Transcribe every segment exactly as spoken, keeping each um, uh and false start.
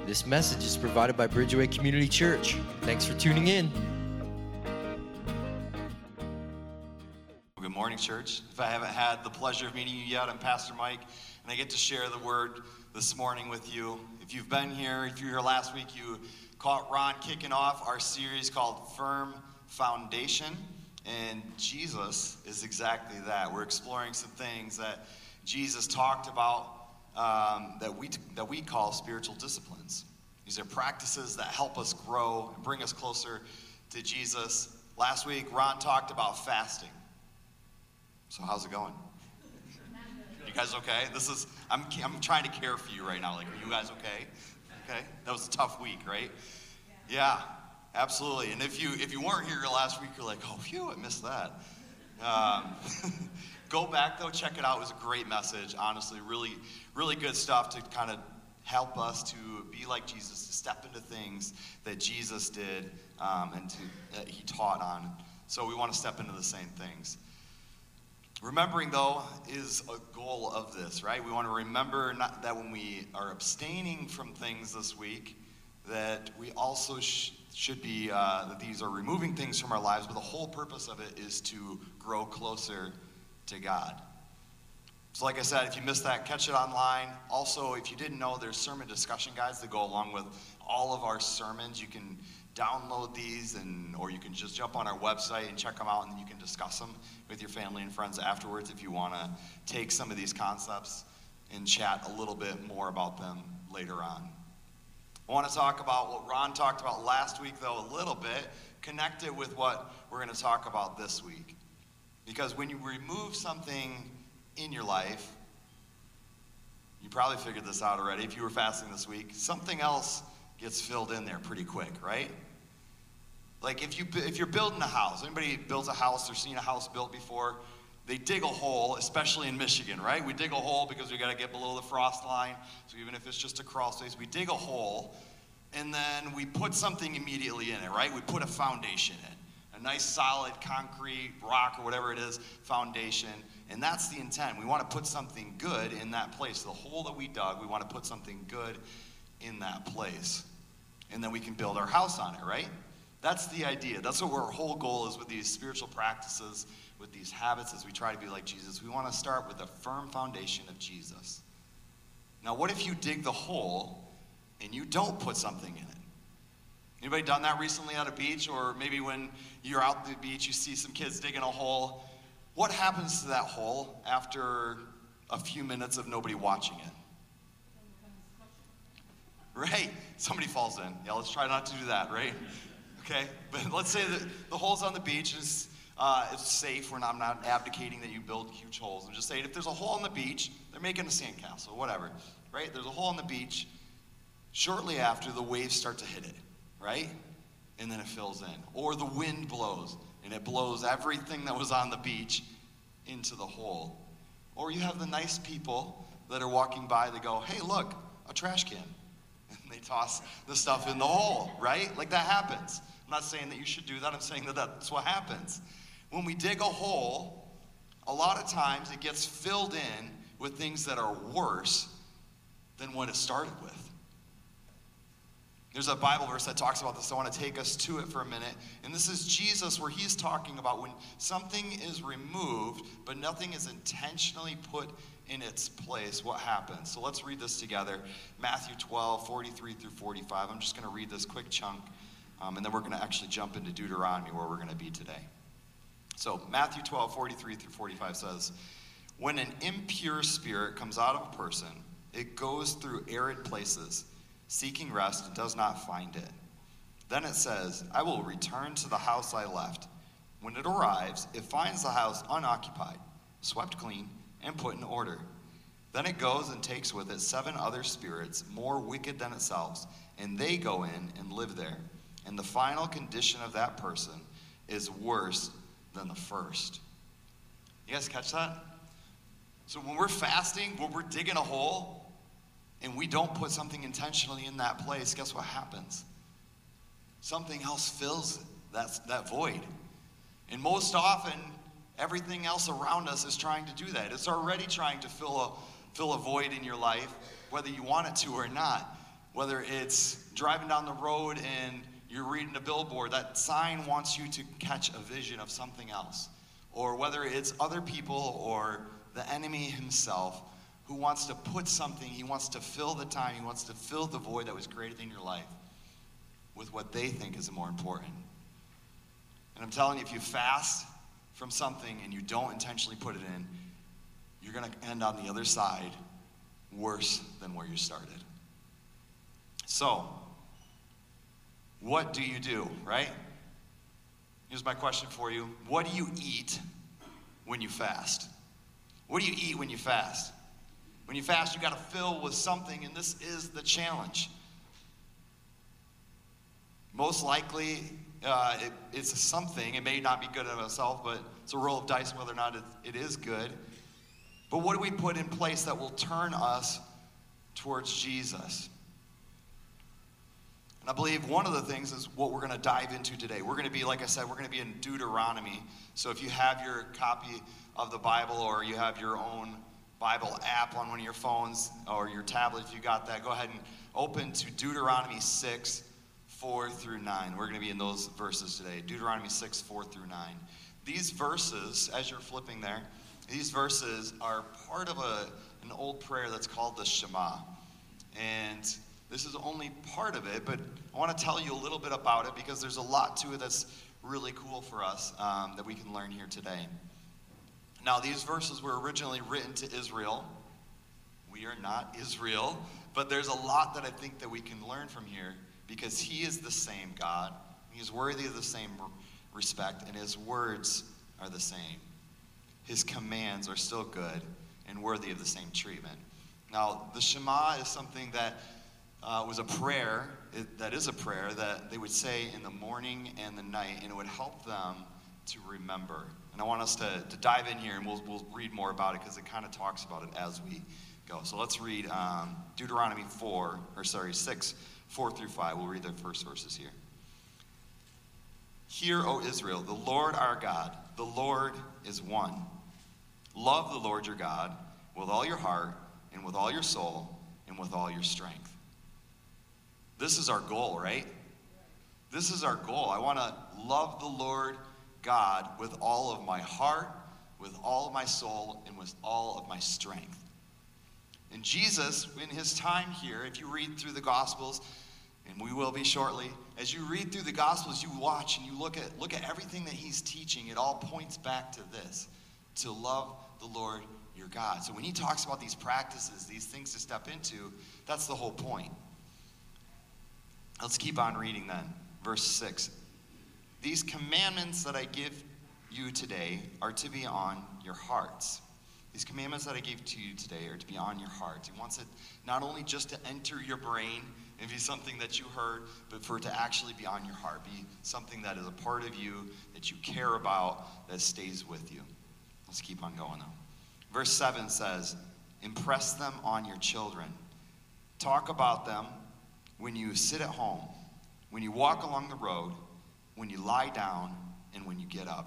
This message is provided by Bridgeway Community Church. Thanks for tuning in. Good morning, church. If I haven't had the pleasure of meeting you yet, I'm Pastor Mike, and I get to share the word this morning with you. If you've been here, if you were here last week, you caught Ron kicking off our series called Firm Foundation, and Jesus is exactly that. We're exploring some things that Jesus talked about um, that we that we call spiritual disciplines. These are practices that help us grow and bring us closer to Jesus. Last week, Ron talked about fasting. So how's it going? You guys okay? This is I'm I'm trying to care for you right now. Like, are you guys okay? Okay, that was a tough week, right? Yeah, absolutely. And if you if you weren't here last week, you're like, oh, phew, I missed that. Um, go back though, check it out. It was a great message. Honestly, really, really good stuff to kind of help us to be like Jesus, to step into things that Jesus did um, and to that he taught on. So we want to step into the same things. Remembering, though, is a goal of this, right? We want to remember not, that when we are abstaining from things this week, that we also sh- should be, uh, that these are removing things from our lives, but the whole purpose of it is to grow closer to God. So like I said, if you missed that, catch it online. Also, if you didn't know, there's sermon discussion guides that go along with all of our sermons. You can download these, and or you can just jump on our website and check them out, and then you can discuss them with your family and friends afterwards if you want to take some of these concepts and chat a little bit more about them later on. I want to talk about what Ron talked about last week, though, a little bit, connect it with what we're going to talk about this week. Because when you remove something in your life, you probably figured this out already if you were fasting this week, something else gets filled in there pretty quick, right? Like if you if you're building a house, anybody builds a house or seen a house built before, they dig a hole, especially in Michigan, right? We dig a hole because we got to get below the frost line. So even if it's just a crawl space, we dig a hole, and then we put something immediately in it, right? We put a foundation in, a nice solid concrete, rock, or whatever it is, foundation. And that's the intent. We want to put something good in that place. The hole that we dug, we want to put something good in that place. And then we can build our house on it, right? That's the idea. That's what our whole goal is with these spiritual practices, with these habits as we try to be like Jesus. We want to start with a firm foundation of Jesus. Now, what if you dig the hole and you don't put something in it? Anybody done that recently at a beach? Or maybe when you're out at the beach, you see some kids digging a hole. What happens to that hole after a few minutes of nobody watching it? Right, somebody falls in. Yeah, let's try not to do that, right? Okay, but let's say that the hole's on the beach, it's, uh, it's safe. We're not, I'm not abdicating that you build huge holes. I'm just saying if there's a hole on the beach, they're making a sandcastle, whatever, right? There's a hole on the beach. Shortly after, the waves start to hit it, right? And then it fills in. Or the wind blows, and it blows everything that was on the beach into the hole. Or you have the nice people that are walking by that go, hey, look, a trash can. And they toss the stuff in the hole, right? Like that happens. I'm not saying that you should do that. I'm saying that that's what happens. When we dig a hole, a lot of times it gets filled in with things that are worse than what it started with. There's a Bible verse that talks about this. I want to take us to it for a minute. And this is Jesus, where he's talking about when something is removed, but nothing is intentionally put in its place, what happens. So let's read this together. Matthew twelve, forty-three through forty-five. I'm just going to read this quick chunk, um, and then we're going to actually jump into Deuteronomy, where we're going to be today. So Matthew twelve, forty-three through forty-five says, when an impure spirit comes out of a person, it goes through arid places, seeking rest, and does not find it. Then it says, I will return to the house I left. When it arrives, it finds the house unoccupied, swept clean, and put in order. Then it goes and takes with it seven other spirits more wicked than itself, and they go in and live there. And the final condition of that person is worse than the first. You guys catch that? So when we're fasting, when we're digging a hole, and we don't put something intentionally in that place, guess what happens? Something else fills that, that void. And most often, everything else around us is trying to do that. It's already trying to fill a, fill a void in your life, whether you want it to or not. whether it's driving down the road and you're reading a billboard, that sign wants you to catch a vision of something else. Or whether it's other people or the enemy himself who wants to put something, he wants to fill the time, he wants to fill the void that was created in your life with what they think is more important. And I'm telling you, if you fast from something and you don't intentionally put it in, you're going to end on the other side worse than where you started. So, what do you do, right? Here's my question for you. What do you eat when you fast? What do you eat when you fast? When you fast, you got to fill with something, and this is the challenge. Most likely, uh, it, it's something. It may not be good in itself, but it's a roll of dice whether or not it, it is good. But what do we put in place that will turn us towards Jesus? And I believe one of the things is what we're going to dive into today. We're going to be, like I said, we're going to be in Deuteronomy. So if you have your copy of the Bible or you have your own Bible app on one of your phones or your tablet, if you got that, go ahead and open to Deuteronomy six, four through nine. We're going to be in those verses today. Deuteronomy six, four through nine. These verses, as you're flipping there, these verses are part of a, an old prayer that's called the Shema. And this is only part of it, but I want to tell you a little bit about it because there's a lot to it that's really cool for us um, that we can learn here today. Now, these verses were originally written to Israel. We are not Israel, but there's a lot that I think that we can learn from here because he is the same God. He is worthy of the same respect, and his words are the same. His commands are still good and worthy of the same treatment. Now, the Shema is something that uh, was a prayer, it, that is a prayer that they would say in the morning and the night, and it would help them to remember. And I want us to, to dive in here, and we'll, we'll read more about it because it kind of talks about it as we go. So let's read um, Deuteronomy four, or sorry, six, four through five. We'll read the first verses here. Hear, O Israel, the Lord our God, the Lord is one. Love the Lord your God with all your heart and with all your soul and with all your strength. This is our goal, right? This is our goal. I want to love the Lord God with all of my heart, with all of my soul, and with all of my strength. And Jesus, in his time here, if you read through the Gospels, and we will be shortly, as you read through the Gospels, you watch and you look at look at everything that he's teaching. It all points back to this, to love the Lord your God. So when he talks about these practices, these things to step into, that's the whole point. Let's keep on reading then. Verse six. These commandments that I give you today are to be on your hearts. These commandments that I gave to you today are to be on your hearts. He wants it not only just to enter your brain and be something that you heard, but for it to actually be on your heart, be something that is a part of you, that you care about, that stays with you. Let's keep on going though. Verse seven says, impress them on your children. Talk about them when you sit at home, when you walk along the road, when you lie down, and when you get up.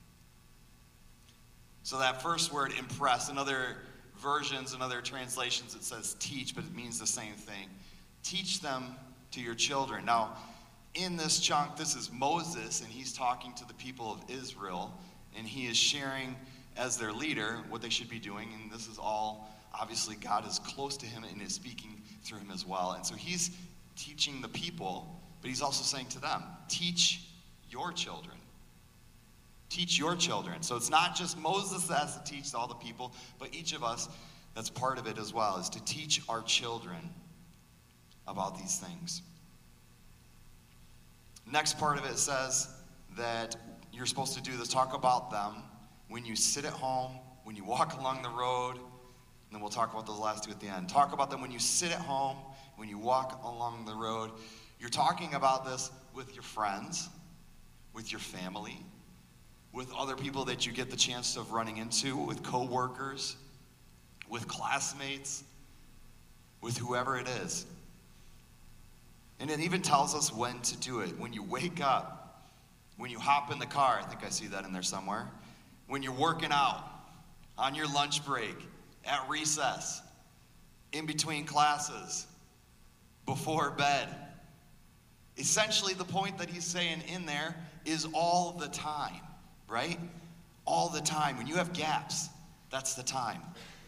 So that first word, impress, in other versions, in other translations, it says teach, but it means the same thing. Teach them to your children. Now, in this chunk, this is Moses, and he's talking to the people of Israel, and he is sharing as their leader what they should be doing, and this is all, obviously, God is close to him and is speaking through him as well. And so he's teaching the people, but he's also saying to them, teach your children. Teach your children. So it's not just Moses that has to teach all the people, but each of us, that's part of it as well, is to teach our children about these things. Next part of it says that you're supposed to do this, talk about them when you sit at home, when you walk along the road, and then we'll talk about those last two at the end. Talk about them when you sit at home, when you walk along the road. You're talking about this with your friends, with your family, with other people that you get the chance of running into, with coworkers, with classmates, with whoever it is. And it even tells us when to do it. When you wake up, when you hop in the car, I think I see that in there somewhere, when you're working out, on your lunch break, at recess, in between classes, before bed. Essentially, the point that he's saying in there is all the time, right? All the time. When you have gaps, that's the time.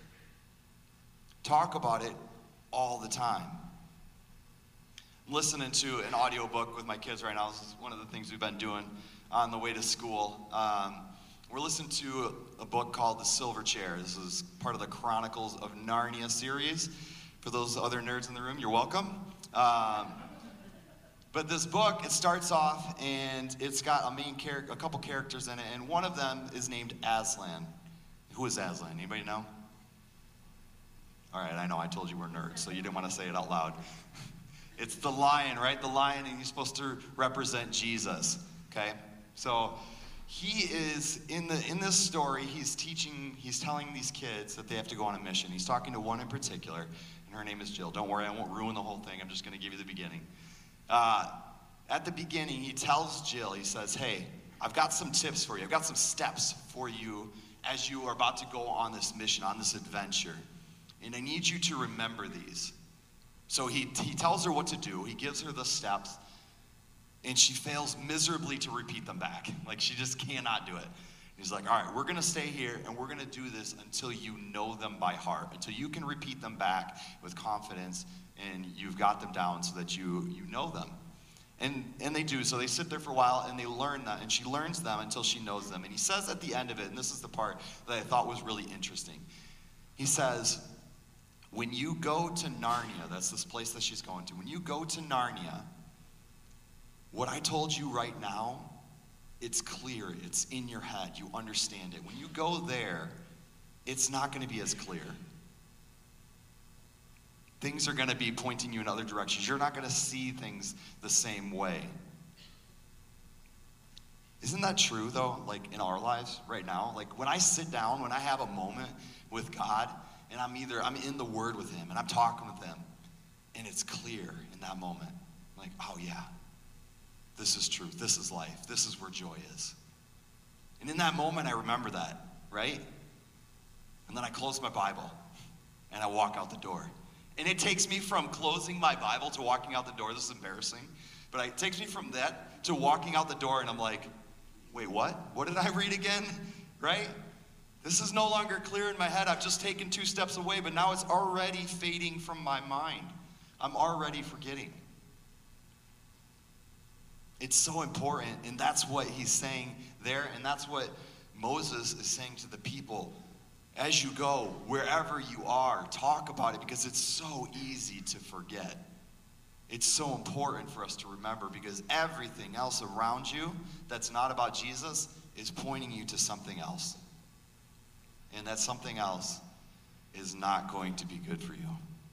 Talk about it all the time. I'm listening to an audiobook with my kids right now. This is one of the things we've been doing on the way to school. Um, we're listening to a book called The Silver Chair. This is part of the Chronicles of Narnia series. For those other nerds in the room, you're welcome. Um, but this book, it starts off, and it's got a main character, a couple characters in it, and one of them is named Aslan. Who is Aslan? Anybody know? All right, I know I told you we're nerds, so you didn't want to say it out loud. It's the lion, right? The lion, and he's supposed to represent Jesus, okay? So he is, in the in this story, he's teaching, he's telling these kids that they have to go on a mission. He's talking to one in particular, and her name is Jill. Don't worry, I won't ruin the whole thing. I'm just going to give you the beginning. Uh, at the beginning, he tells Jill, he says, hey, I've got some tips for you. I've got some steps for you as you are about to go on this mission, on this adventure. And I need you to remember these. So he, he tells her what to do. He gives her the steps. And she fails miserably to repeat them back. Like, she just cannot do it. He's like, all right, we're going to stay here, and we're going to do this until you know them by heart, until you can repeat them back with confidence, and you've got them down so that you, you know them. And, and they do. So they sit there for a while, and they learn them, and she learns them until she knows them. And he says at the end of it, and this is the part that I thought was really interesting. He says, when you go to Narnia, that's this place that she's going to, when you go to Narnia, what I told you right now, it's clear, it's in your head, you understand it. When you go there, it's not going to be as clear. Things are going to be pointing you in other directions. You're not going to see things the same way. Isn't that true, though, like in our lives right now? Like when I sit down, when I have a moment with God, and I'm either, I'm in the Word with Him, and I'm talking with Him, and it's clear in that moment. Like, oh yeah, this is truth, this is life, this is where joy is. And in that moment, I remember that, right? And then I close my Bible, and I walk out the door. And it takes me from closing my Bible to walking out the door. This is embarrassing. But it takes me from that to walking out the door, and I'm like, wait, what? What did I read again? Right? This is no longer clear in my head. I've just taken two steps away, but now it's already fading from my mind. I'm already forgetting. It's so important, and that's what he's saying there, and that's what Moses is saying to the people. As you go, wherever you are, talk about it, because it's so easy to forget. It's so important for us to remember, because everything else around you that's not about Jesus is pointing you to something else. And that something else is not going to be good for you.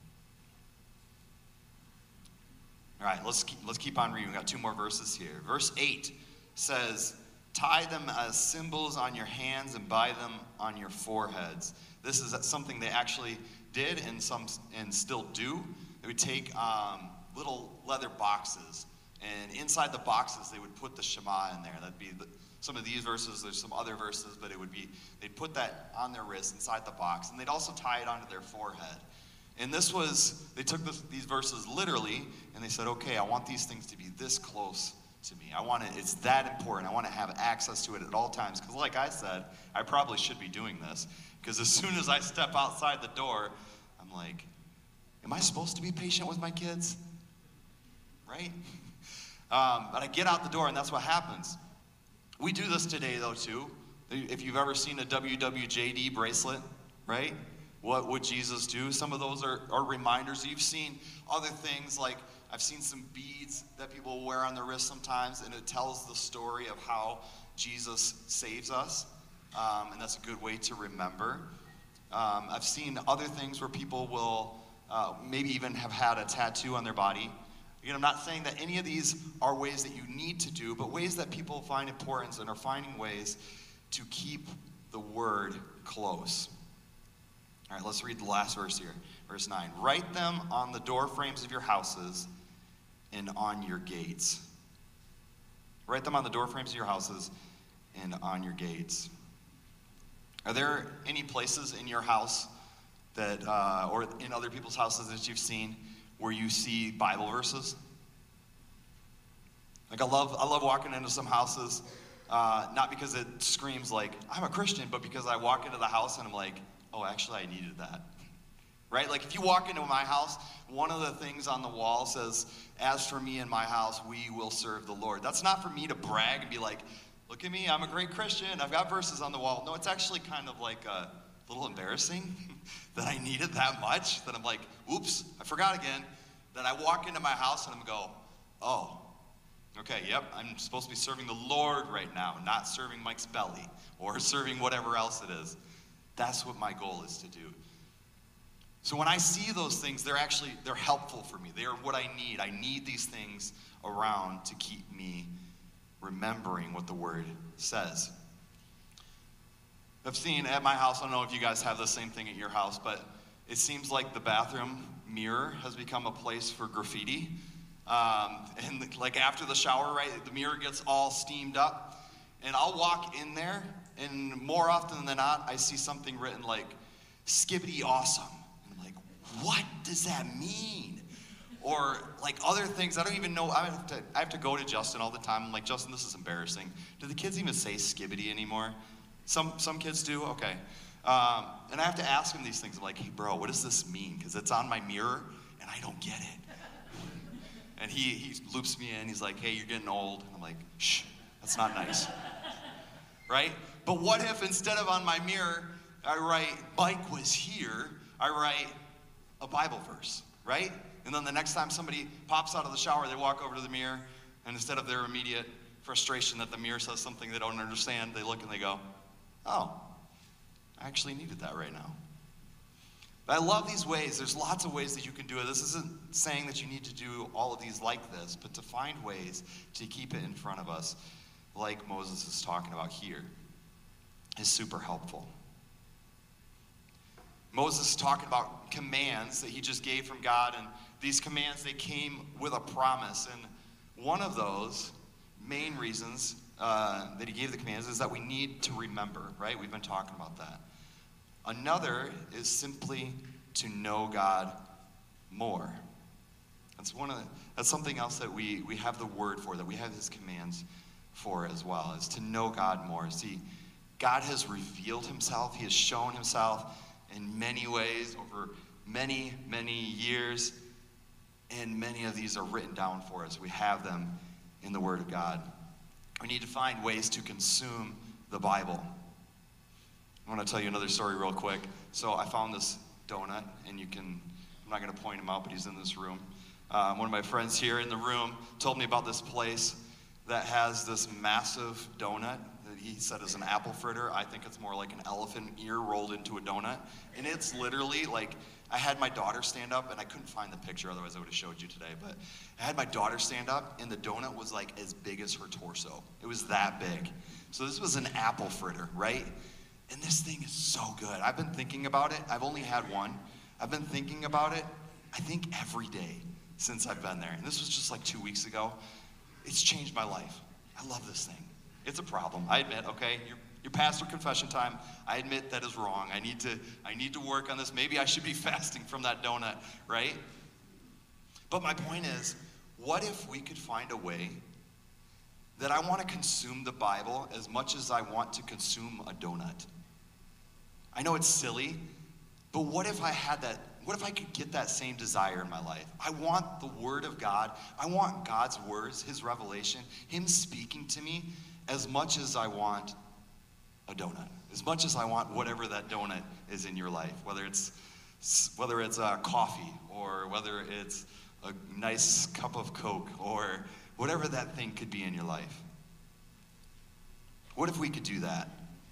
All right, let's keep, let's keep on reading. We've got two more verses here. Verse eight says, tie them as symbols on your hands and bind them on your foreheads. This is something they actually did and some and still do. They would take um, little leather boxes, and inside the boxes they would put the Shema in there. That'd be the, some of these verses. There's some other verses, but it would be, they'd put that on their wrist inside the box, and they'd also tie it onto their forehead. And this was, they took this, these verses literally, and they said, okay, I want these things to be this close to me. I want it, it's that important. I want to have access to it at all times. Because like I said, I probably should be doing this. Because as soon as I step outside the door, I'm like, am I supposed to be patient with my kids? Right? Um, but I get out the door, and that's what happens. We do this today, though, too. If you've ever seen a W W J D bracelet, right? What would Jesus do? Some of those are, are reminders. You've seen other things, like I've seen some beads that people wear on their wrist sometimes, and it tells the story of how Jesus saves us, um, and that's a good way to remember. Um, I've seen other things where people will uh, maybe even have had a tattoo on their body. Again, I'm not saying that any of these are ways that you need to do, but ways that people find importance and are finding ways to keep the word close. All right, let's read the last verse here. Verse nine. Write them on the door frames of your houses and on your gates. Write them on the door frames of your houses and on your gates. Are there any places in your house that, uh, or in other people's houses that you've seen where you see Bible verses? Like I love, I love walking into some houses, uh, not because it screams like, I'm a Christian, but because I walk into the house and I'm like, oh, actually I needed that. Right? Like if you walk into my house, one of the things on the wall says, as for me and my house, we will serve the Lord. That's not for me to brag and be like, look at me, I'm a great Christian, I've got verses on the wall. No, it's actually kind of like a little embarrassing that I needed that much, that I'm like, oops, I forgot again. That I walk into my house and I'm go, oh, okay, yep, I'm supposed to be serving the Lord right now, not serving Mike's belly or serving whatever else it is. That's what my goal is to do. So when I see those things, they're actually, they're helpful for me. They are what I need. I need these things around to keep me remembering what the Word says. I've seen at my house, I don't know if you guys have the same thing at your house, but it seems like the bathroom mirror has become a place for graffiti. Um, and the, like after the shower, right, the mirror gets all steamed up. And I'll walk in there, and more often than not, I see something written like, Skibbity awesome. And I'm like, what does that mean? Or like other things, I don't even know. I have to, I have to go to Justin all the time. I'm like, Justin, this is embarrassing. Do the kids even say Skibbity anymore? Some some kids do? Okay. Um, and I have to ask him these things. I'm like, hey, bro, what does this mean? Because it's on my mirror, and I don't get it. And he, he loops me in. He's like, hey, you're getting old. And I'm like, shh, that's not nice. Right? But what if instead of on my mirror, I write, Mike was here, I write a Bible verse, right? And then the next time somebody pops out of the shower, they walk over to the mirror, and instead of their immediate frustration that the mirror says something they don't understand, they look and they go, oh, I actually needed that right now. But I love these ways. There's lots of ways that you can do it. This isn't saying that you need to do all of these like this, but to find ways to keep it in front of us, like Moses is talking about here, is super helpful. Moses is talking about commands that he just gave from God, and these commands, they came with a promise. And one of those main reasons uh, that he gave the commands is that we need to remember, right? We've been talking about that. Another is simply to know God more. That's one of the, that's something else that we, we have the word for, that we have his commands for as well, is to know God more. See, God has revealed himself. He has shown himself in many ways over many, many years, and many of these are written down for us. We have them in the Word of God. We need to find ways to consume the Bible. I want to tell you another story real quick. So I found this donut, and you can, I'm not going to point him out, but he's in this room. Um, one of my friends here in the room told me about this place that has this massive donut that he said is an apple fritter. I think it's more like an elephant ear rolled into a donut. And it's literally like, I had my daughter stand up, and I couldn't find the picture, otherwise I would have showed you today. But I had my daughter stand up, and the donut was like as big as her torso. It was that big. So this was an apple fritter, right? And this thing is so good. I've been thinking about it. I've only had one. I've been thinking about it, I think, every day since I've been there. And this was just like two weeks ago. It's changed my life. I love this thing. It's a problem. I admit, okay, your, your pastor confession time, I admit that is wrong. I need to, I need to work on this. Maybe I should be fasting from that donut, right? But my point is, what if we could find a way that I want to consume the Bible as much as I want to consume a donut? I know it's silly, but what if I had that, what if I could get that same desire in my life? I want the Word of God. I want God's words, his revelation, him speaking to me as much as I want a donut, as much as I want whatever that donut is in your life, whether it's whether it's a coffee or whether it's a nice cup of Coke or whatever that thing could be in your life. What if we could do that?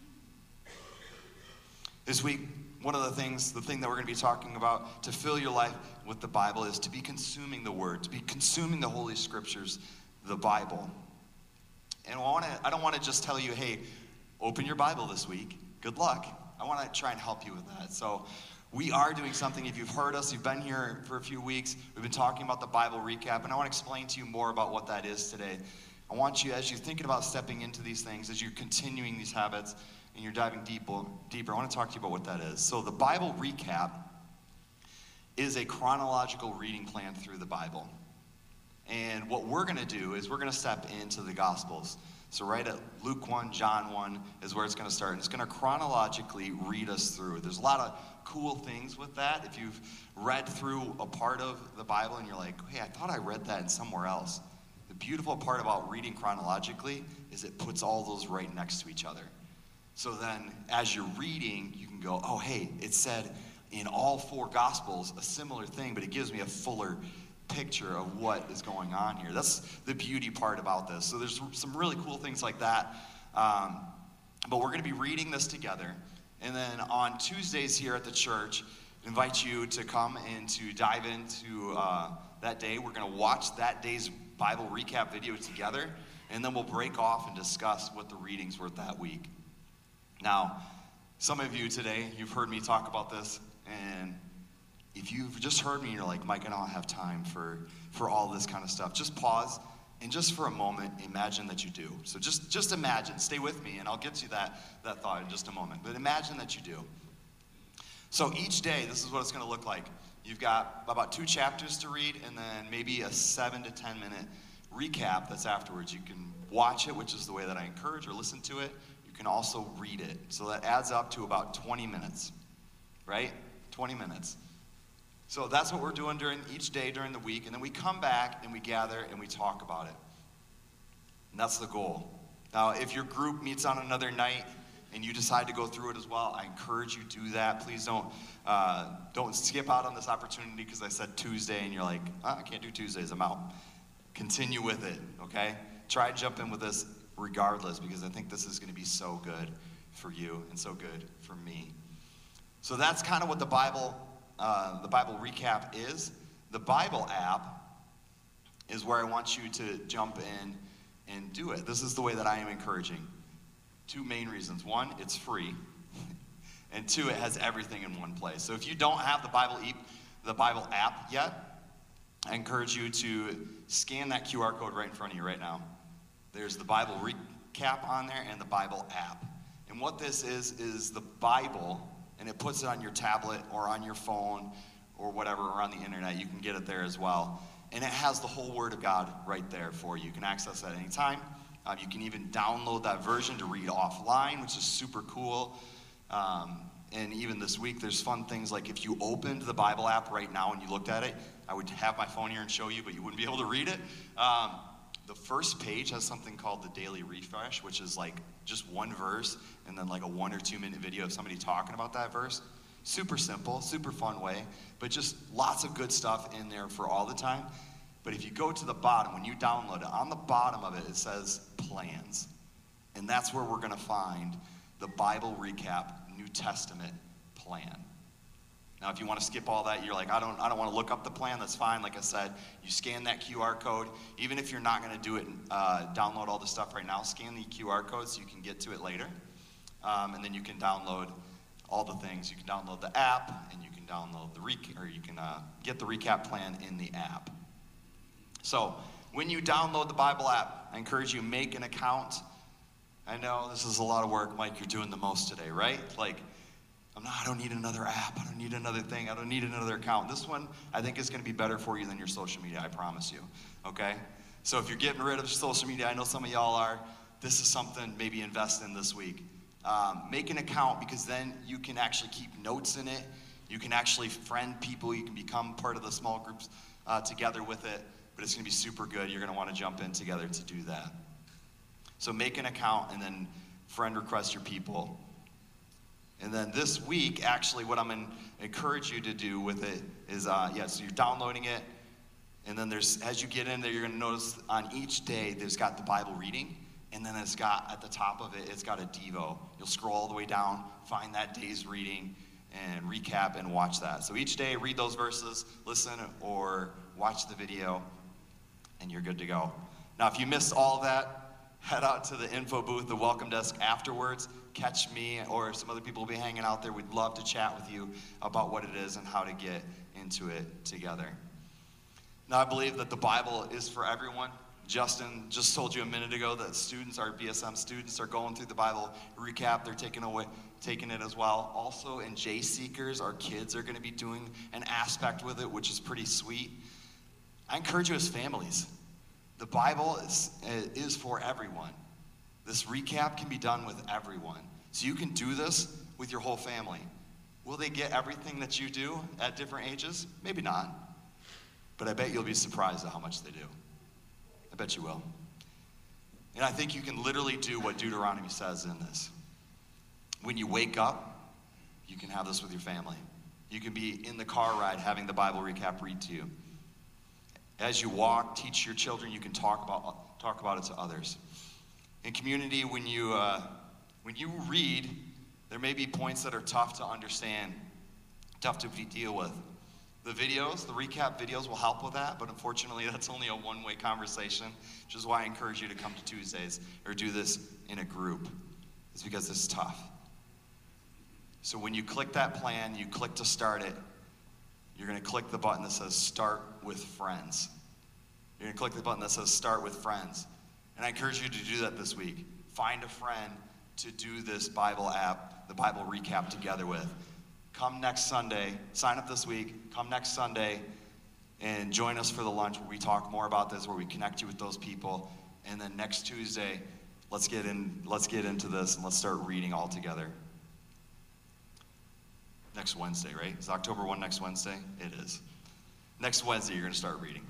This week, one of the things, the thing that we're going to be talking about to fill your life with the Bible is to be consuming the Word, to be consuming the Holy Scriptures, the Bible. And I, want to, I don't want to just tell you, hey, open your Bible this week. Good luck. I want to try and help you with that. So we are doing something. If you've heard us, you've been here for a few weeks, we've been talking about the Bible recap, and I want to explain to you more about what that is today. I want you, as you're thinking about stepping into these things, as you're continuing these habits, and you're diving deeper, deeper, I want to talk to you about what that is. So the Bible recap is a chronological reading plan through the Bible. And what we're going to do is we're going to step into the Gospels. So right at Luke one, John one is where it's going to start. And it's going to chronologically read us through. There's a lot of cool things with that. If you've read through a part of the Bible and you're like, hey, I thought I read that in somewhere else. The beautiful part about reading chronologically is it puts all those right next to each other. So then as you're reading, you can go, oh, hey, it said in all four Gospels a similar thing, but it gives me a fuller picture of what is going on here. That's the beauty part about this. So there's some really cool things like that. Um, but we're going to be reading this together. And then on Tuesdays here at the church, I invite you to come and to dive into uh, that day. We're going to watch that day's Bible recap video together, and then we'll break off and discuss what the readings were that week. Now, some of you today, you've heard me talk about this, and if you've just heard me and you're like, Mike, I don't have time for, for all this kind of stuff, just pause and just for a moment, imagine that you do. So just, just imagine, stay with me, and I'll get to that, that thought in just a moment. But imagine that you do. So each day, this is what it's going to look like. You've got about two chapters to read, and then maybe a seven to ten minute recap that's afterwards. You can watch it, which is the way that I encourage, or listen to it. You can also read it. So that adds up to about twenty minutes, right? twenty minutes. So that's what we're doing during each day during the week, and then we come back and we gather and we talk about it. And that's the goal. Now, if your group meets on another night and you decide to go through it as well, I encourage you to do that. Please don't uh, don't skip out on this opportunity because I said Tuesday and you're like, oh, I can't do Tuesdays, I'm out. Continue with it, okay? Try to jump in with this regardless, because I think this is going to be so good for you and so good for me. So that's kind of what the Bible Uh, the Bible recap is. The Bible app is where I want you to jump in and do it. This is the way that I am encouraging. Two main reasons. One, it's free. And two, it has everything in one place. So if you don't have the Bible, e- the Bible app yet, I encourage you to scan that Q R code right in front of you right now. There's the Bible recap on there and the Bible app. And what this is, is the Bible, and it puts it on your tablet or on your phone or whatever, or on the internet. You can get it there as well. And it has the whole Word of God right there for you. You can access that anytime. Um, you can even download that version to read offline, which is super cool. Um, and even this week, there's fun things like if you opened the Bible app right now and you looked at it, I would have my phone here and show you, but you wouldn't be able to read it. Um, the first page has something called the Daily Refresh, which is like just one verse and then like a one or two minute video of somebody talking about that verse. Super simple, super fun way, but just lots of good stuff in there for all the time. But if you go to the bottom, when you download it, on the bottom of it, it says plans. And that's where we're going to find the Bible Recap New Testament plan. Now, if you want to skip all that, you're like, I don't I don't want to look up the plan, that's fine. Like I said, you scan that Q R code. Even if you're not going to do it, uh, download all the stuff right now, scan the Q R code so you can get to it later. Um, and then you can download all the things. You can download the app, and you can download the rec- or you can uh, get the recap plan in the app. So when you download the Bible app, I encourage you, make an account. I know this is a lot of work, Mike. You're doing the most today, right? Like, I'm not, I don't need another app. I don't need another thing. I don't need another account. This one, I think, is going to be better for you than your social media, I promise you, okay? So if you're getting rid of social media, I know some of y'all are, this is something maybe invest in this week. Um, make an account, because then you can actually keep notes in it. You can actually friend people. You can become part of the small groups uh, together with it. But it's going to be super good. You're going to want to jump in together to do that. So make an account and then friend request your people. And then this week, actually, what I'm going to encourage you to do with it is, uh, yeah, so you're downloading it. And then there's, as you get in there, you're going to notice on each day, there's got the Bible reading. And then it's got, at the top of it, it's got a Devo. You'll scroll all the way down, find that day's reading, and recap and watch that. So each day, read those verses, listen, or watch the video, and you're good to go. Now, if you missed all of that, head out to the info booth, the welcome desk afterwards. Catch me or some other people will be hanging out there. We'd love to chat with you about what it is and how to get into it together. Now, I believe that the Bible is for everyone. Justin just told you a minute ago that students, our B S M students, are going through the Bible recap. They're taking away, taking it as well. Also in J Seekers, our kids are going to be doing an aspect with it, which is pretty sweet. I encourage you as families. The Bible is, is for everyone. This recap can be done with everyone. So you can do this with your whole family. Will they get everything that you do at different ages? Maybe not. But I bet you'll be surprised at how much they do. I bet you will. And I think you can literally do what Deuteronomy says in this. When you wake up, you can have this with your family. You can be in the car ride having the Bible recap read to you. As you walk, teach your children. You can talk about talk about it to others. In community, when you uh, when you read, there may be points that are tough to understand, tough to deal with. The videos, the recap videos will help with that, but unfortunately that's only a one-way conversation, which is why I encourage you to come to Tuesdays or do this in a group. It's because it's tough. So when you click that plan, you click to start it, you're going to click the button that says Start with Friends. You're going to click the button that says Start with Friends. And I encourage you to do that this week. Find a friend to do this Bible app, the Bible recap together with. Come next Sunday, sign up this week, come next Sunday and join us for the lunch where we talk more about this, where we connect you with those people. And then next Tuesday, let's get in, let's get into this and let's start reading all together. Next Wednesday, right? Is October first next Wednesday? It is. Next Wednesday, you're going to start reading.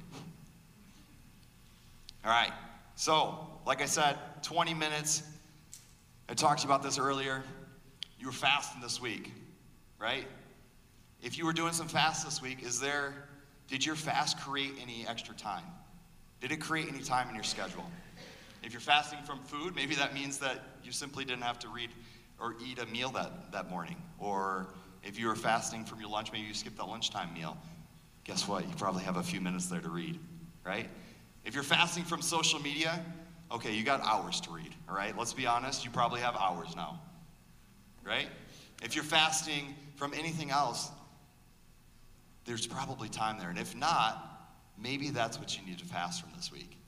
All right. So, like I said, twenty minutes. I talked to you about this earlier. You were fasting this week, right? If you were doing some fast this week, is there, did your fast create any extra time? Did it create any time in your schedule? If you're fasting from food, maybe that means that you simply didn't have to read or eat a meal that, that morning. Or if you were fasting from your lunch, maybe you skipped that lunchtime meal. Guess what? You probably have a few minutes there to read, right? If you're fasting from social media, okay, you got hours to read, all right? Let's be honest, you probably have hours now, right? If you're fasting from anything else, there's probably time there. And if not, maybe that's what you need to fast from this week.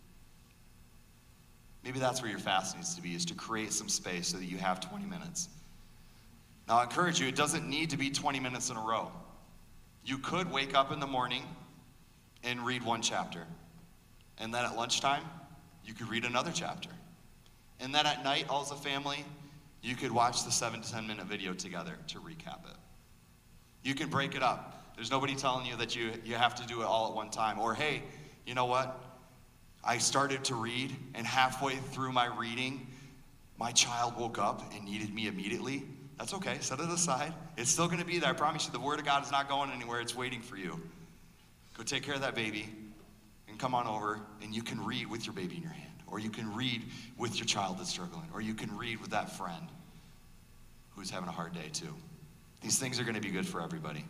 Maybe that's where your fast needs to be, is to create some space so that you have twenty minutes. Now, I encourage you, it doesn't need to be twenty minutes in a row. You could wake up in the morning and read one chapter. And then at lunchtime, you could read another chapter. And then at night, all as a family, you could watch the seven to ten minute video together to recap it. You can break it up. There's nobody telling you that you, you have to do it all at one time. Or, hey, you know what? I started to read, and halfway through my reading, my child woke up and needed me immediately. That's okay. Set it aside. It's still going to be there. I promise you, the Word of God is not going anywhere. It's waiting for you. Go take care of that baby and come on over, and you can read with your baby in your hand. Or you can read with your child that's struggling. Or you can read with that friend who's having a hard day too. These things are going to be good for everybody.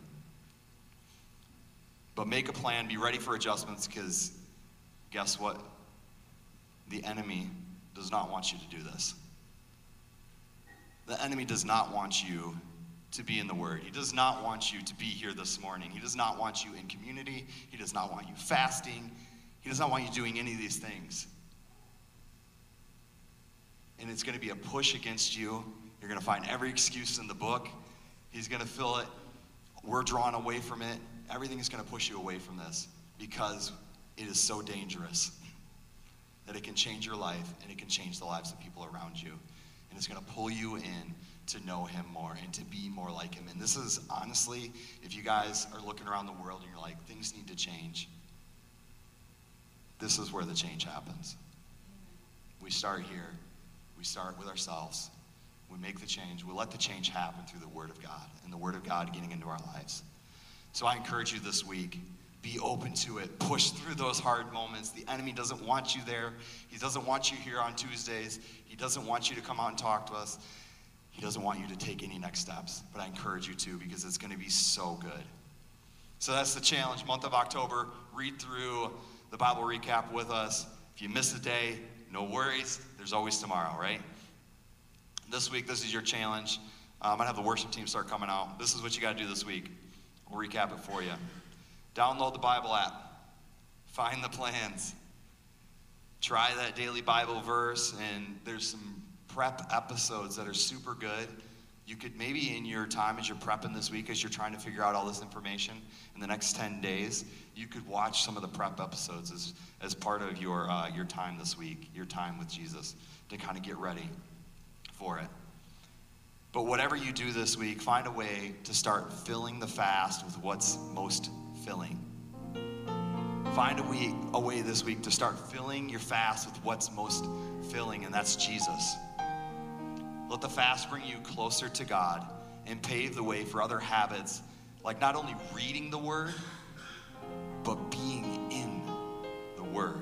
But make a plan. Be ready for adjustments, because guess what? The enemy does not want you to do this. The enemy does not want you to be in the Word. He does not want you to be here this morning. He does not want you in community. He does not want you fasting. He does not want you doing any of these things. And it's going to be a push against you. You're going to find every excuse in the book. He's going to fill it. We're drawn away from it. Everything is going to push you away from this, because it is so dangerous that it can change your life, and it can change the lives of people around you. And it's going to pull you in to know Him more and to be more like Him. And this is, honestly, if you guys are looking around the world and you're like, things need to change, this is where the change happens. We start here. We start with ourselves. We make the change. We let the change happen through the Word of God, and the Word of God getting into our lives. So I encourage you this week, be open to it. Push through those hard moments. The enemy doesn't want you there. He doesn't want you here on Tuesdays. He doesn't want you to come out and talk to us. He doesn't want you to take any next steps. But I encourage you to, because it's going to be so good. So that's the challenge. Month of October, read through the Bible recap with us. If you miss a day, no worries. There's always tomorrow, right? This week, this is your challenge. Um, I'm going to have the worship team start coming out. This is what you got to do this week. We'll recap it for you. Download the Bible app. Find the plans. try that daily Bible verse, and there's some prep episodes that are super good. You could maybe in your time as you're prepping this week, as you're trying to figure out all this information in the next ten days, you could watch some of the prep episodes as, as part of your, uh, your time this week, your time with Jesus, to kind of get ready for it. But whatever you do this week, find a way to start filling the fast with what's most filling. Find a way, a way this week to start filling your fast with what's most filling, and that's Jesus. Let the fast bring you closer to God and pave the way for other habits, like not only reading the Word, but being in the Word.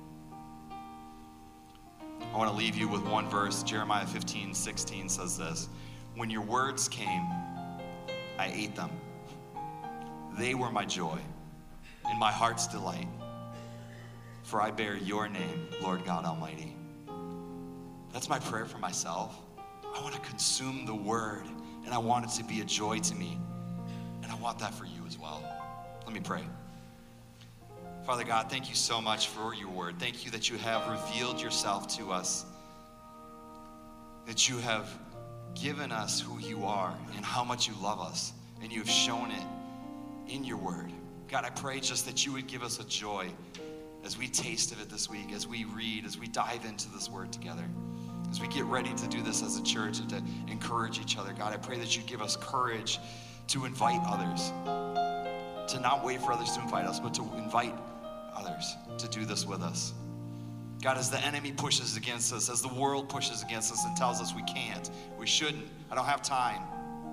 I want to leave you with one verse. Jeremiah fifteen sixteen says this: "When your words came, I ate them. They were my joy and my heart's delight. For I bear your name, Lord God Almighty." That's my prayer for myself. I want to consume the Word, and I want it to be a joy to me. And I want that for you as well. Let me pray. Father God, thank you so much for your Word. Thank you that you have revealed yourself to us, that you have given us who you are and how much you love us, and you have shown it in your Word. God, I pray just that you would give us a joy as we taste of it this week, as we read, as we dive into this Word together, as we get ready to do this as a church and to encourage each other. God, I pray that you give us courage to invite others, to not wait for others to invite us, but to invite others to do this with us. God, as the enemy pushes against us, as the world pushes against us and tells us we can't, we shouldn't, I don't have time,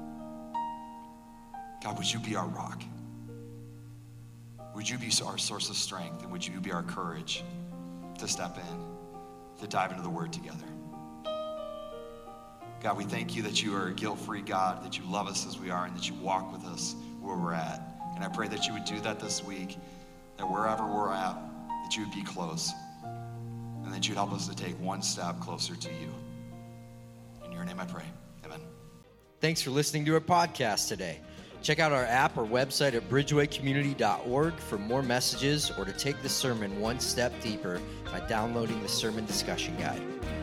God, would you be our rock? Would you be our source of strength, and would you be our courage to step in, to dive into the Word together? God, we thank you that you are a guilt-free God, that you love us as we are, and that you walk with us where we're at. And I pray that you would do that this week, that wherever we're at, that you would be close, and that you'd help us to take one step closer to you. In your name I pray, amen. Thanks for listening to our podcast today. Check out our app or website at bridgeway community dot org for more messages, or to take the sermon one step deeper by downloading the sermon discussion guide.